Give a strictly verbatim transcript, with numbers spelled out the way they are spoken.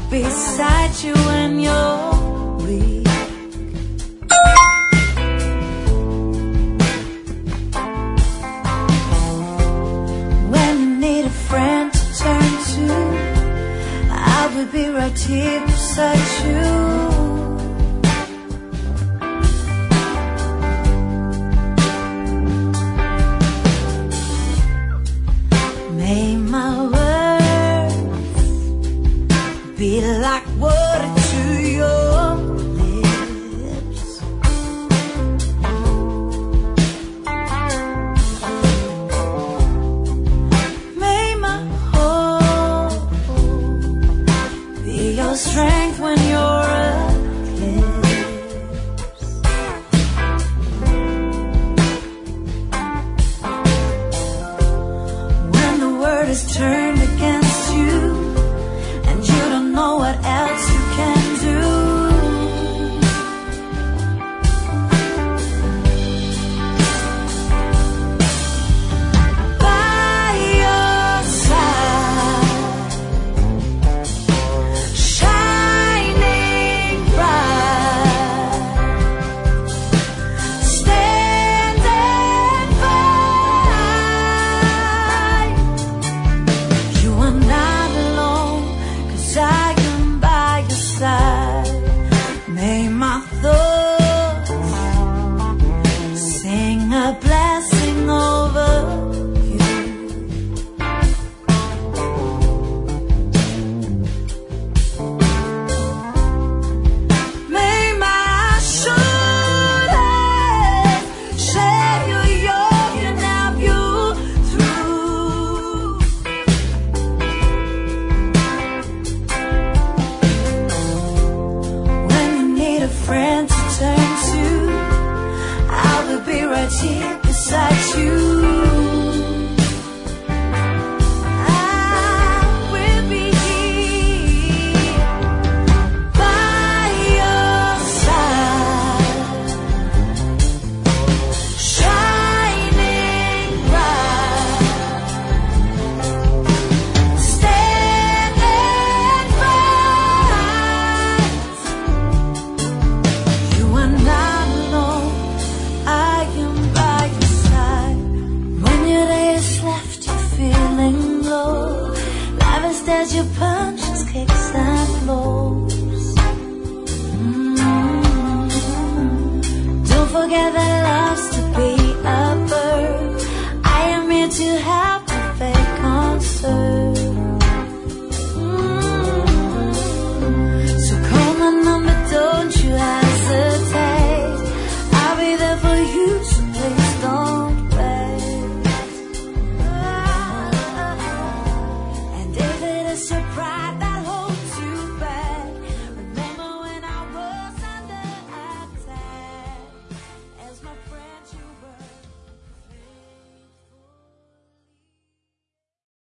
beside you when you're weak. When you need a friend to turn to, I will be right here beside you. May my words be like water to your lips. May my hope be your strength when you're eclipsed. When the word is turned against you and you don't know what else you can do, by your side, shining bright, standing by. You are not alone, 'cause I am by your side. May my thoughts sing a blessing over you. May my shoulders share your yoke and help you through. When you need a friend to turn to, I will be right here beside you. I will be here by your side, shining bright, standing bright. You are not alone, I am by your side. When your day is left, you're feeling low. Life is dead, your punches, kicks and blows. Mm. Don't forget that